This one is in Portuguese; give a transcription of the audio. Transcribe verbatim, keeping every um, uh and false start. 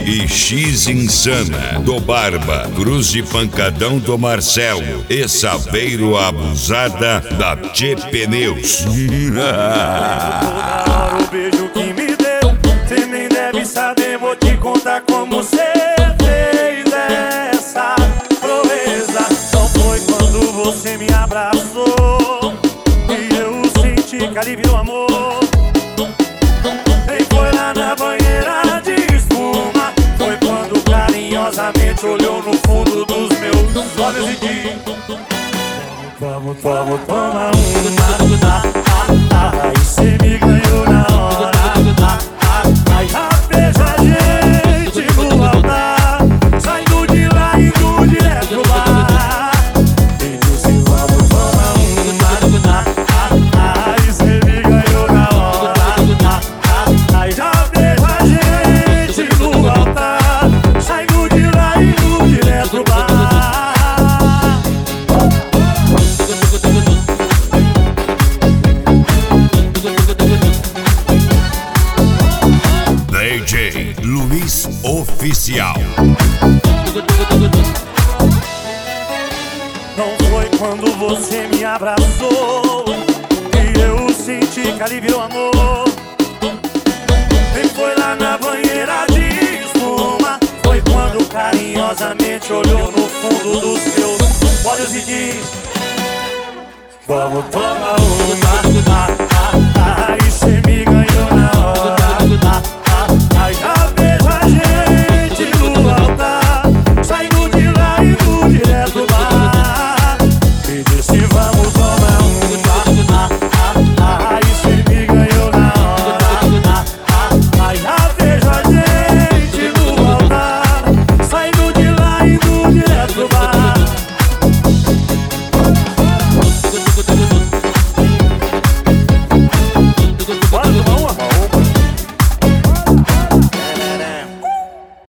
e X Insana do Barba, Cruz de Pancadão do Marcelo e Saveiro Abusada da Tchê Pneus. O beijo que me deu, cê nem deve saber, vou te contar como cê fez essa proeza. Não foi quando você me abraçou e eu senti que ali virou amor. Nem foi lá na banheira de espuma, foi quando carinhosamente olhou no fundo dos meus olhos e disse: Vamos, vamos tomar uma. Aí cê me ganhou na hora. Aí rapaz, a gente no altar, saindo de lá e indo direto pro bar. E disse: vamos tomar uma. Aí cê me ganhou na hora. Aí rapaz, a gente no altar, saindo de lá e indo direto pro bar. D J Luiz Oficial. Não foi quando você me abraçou e eu senti que ali virou amor. Nem foi lá na banheira de espuma, foi quando carinhosamente olhou no fundo dos meus olhos e disse: vamos tomar uma.